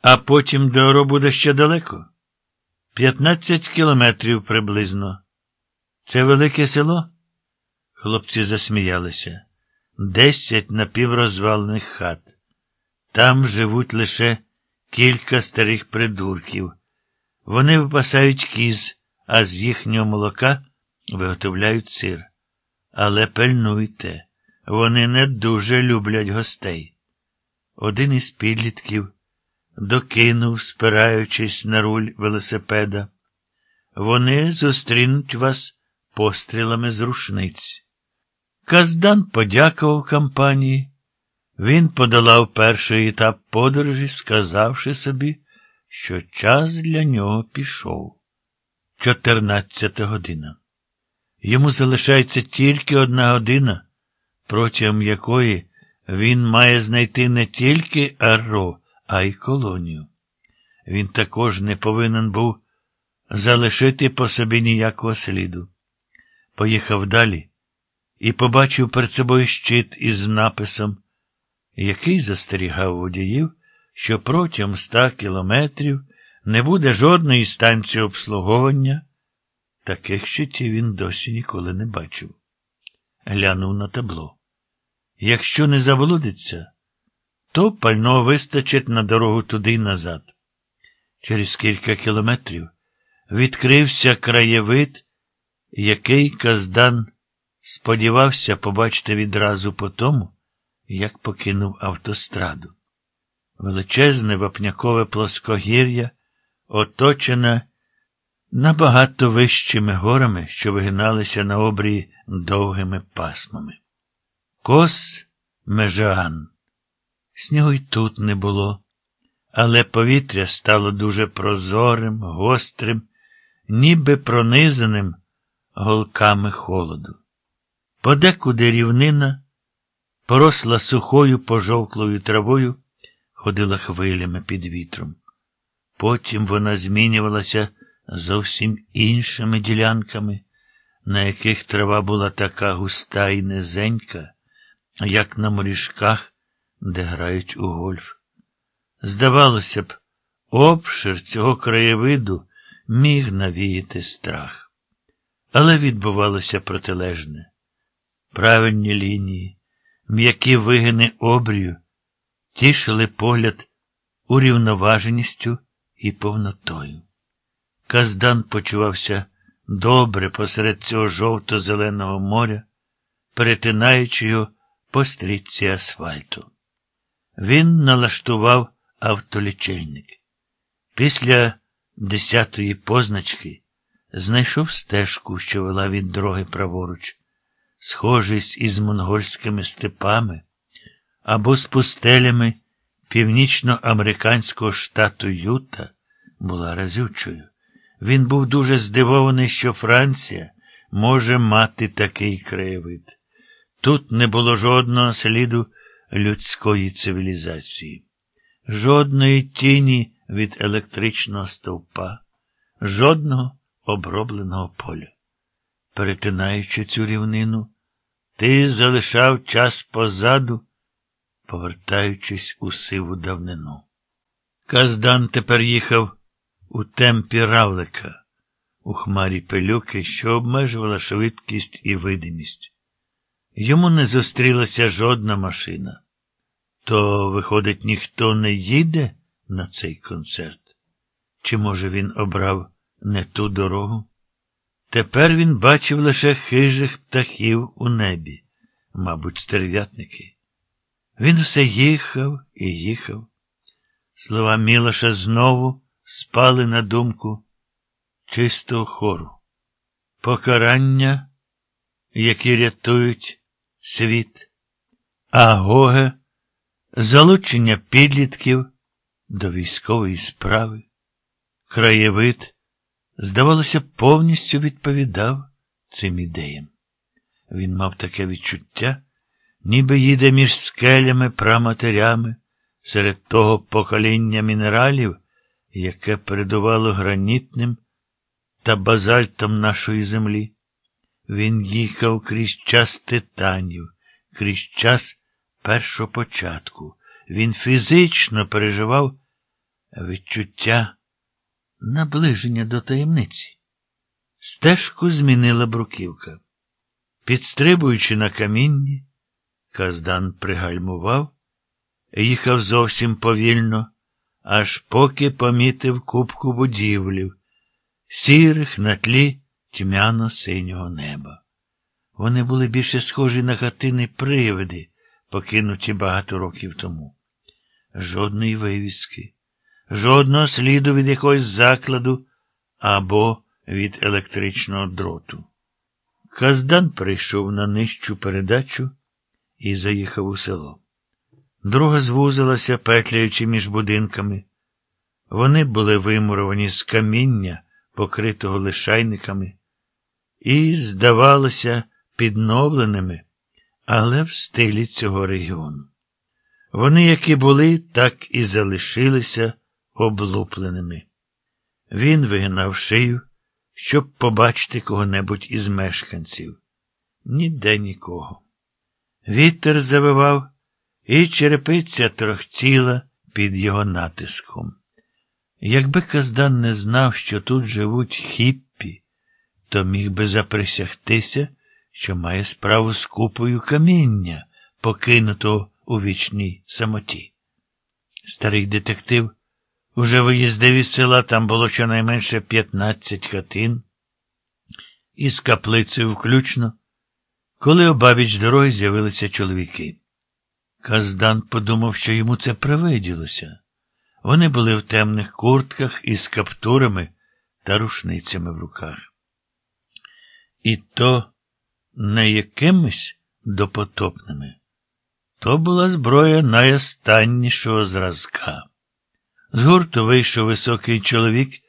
А потім до Оро буде ще далеко? 15 кілометрів приблизно. Це велике село? Хлопці засміялися. 10 напіврозвалених хат. Там живуть лише кілька старих придурків. Вони випасають кіз, а з їхнього молока виготовляють сир. Але пильнуйте, вони не дуже люблять гостей. Один із підлітків докинув, спираючись на руль велосипеда. Вони зустрінуть вас пострілами з рушниць. Каздан подякував компанії. Він подолав перший етап подорожі, сказавши собі, що час для нього пішов. 14 година. Йому залишається тільки 1 година, протягом якої він має знайти не тільки Оро, а й колонію. Він також не повинен був залишити по собі ніякого сліду. Поїхав далі і побачив перед собою щит із написом, який застерігав водіїв, що протягом 100 кілометрів не буде жодної станції обслуговування. Таких щитів він досі ніколи не бачив. Глянув на табло. Якщо не заблудиться, то пального вистачить на дорогу туди й назад. Через кілька кілометрів відкрився краєвид, який Каздан сподівався побачити відразу по тому, як покинув автостраду. Величезне вапнякове плоскогір'я, оточене набагато вищими горами, що вигиналися на обрії довгими пасмами. Кос-Межеан. Снігу й тут не було, але повітря стало дуже прозорим, гострим, ніби пронизаним голками холоду. Подекуди рівнина, поросла сухою пожовклою травою, ходила хвилями під вітром. Потім вона змінювалася зовсім іншими ділянками, на яких трава була така густа і низенька, як на моріжках, де грають у гольф. Здавалося б, обшир цього краєвиду міг навіяти страх. Але відбувалося протилежне. Правильні лінії, м'які вигини обрію тішили погляд урівноваженістю і повнотою. Каздан почувався добре посеред цього жовто-зеленого моря, перетинаючи його по стрічці асфальту. Він налаштував автолічильник. Після 10-ї позначки знайшов стежку, що вела від дороги праворуч. Схожість із монгольськими степами або з пустелями північноамериканського штату Юта була разючою. Він був дуже здивований, що Франція може мати такий краєвид. Тут не було жодного сліду людської цивілізації, жодної тіні від електричного стовпа, жодного обробленого поля. Перетинаючи цю рівнину, ти залишав час позаду, повертаючись у сиву давнину. Каздан тепер їхав у темпі равлика, у хмарі пилюки, що обмежувала швидкість і видимість. Йому не зустрілася жодна машина. То, виходить, ніхто не їде на цей концерт? Чи, може, він обрав не ту дорогу? Тепер він бачив лише хижих птахів у небі, мабуть, стерв'ятники. Він все їхав і їхав. Слова Мілоша знову спали на думку чистого хору. Покарання, які рятують світ, а Гоге – залучення підлітків до військової справи. Краєвид, здавалося, повністю відповідав цим ідеям. Він мав таке відчуття, ніби їде між скелями, праматерями, серед того покоління мінералів, яке передувало гранітним та базальтом нашої землі. Він їхав крізь час титанів, крізь час першопочатку. Він фізично переживав відчуття наближення до таємниці. Стежку змінила бруківка. Підстрибуючи на камінні, Каздан пригальмував і їхав зовсім повільно, аж поки помітив купку будівлів, сірих на тлі тьмяно-синього неба. Вони були більше схожі на хатини-привиди, покинуті багато років тому. Жодної вивіски, жодного сліду від якогось закладу або від електричного дроту. Каздан прийшов на нижчу передачу і заїхав у село. Дорога звузилася, петляючи між будинками. Вони були вимуровані з каміння, покритого лишайниками, і, здавалося, підновленими, але в стилі цього регіону. Вони, як і були, так і залишилися облупленими. Він вигинав шию, щоб побачити кого-небудь із мешканців. Ніде нікого. Вітер завивав, і черепиця трохтіла під його натиском. Якби Каздан не знав, що тут живуть хіппі, то міг би заприсягтися, що має справу з купою каміння, покинутого у вічній самоті. Старий детектив уже виїздив із села, там було щонайменше 15 хатин, із каплицею включно, коли обабіч дороги з'явилися чоловіки. Каздан подумав, що йому це привиділося. Вони були в темних куртках із каптурами та рушницями в руках. І то не якимись допотопними. То була зброя найостаннішого зразка. З гурту вийшов високий чоловік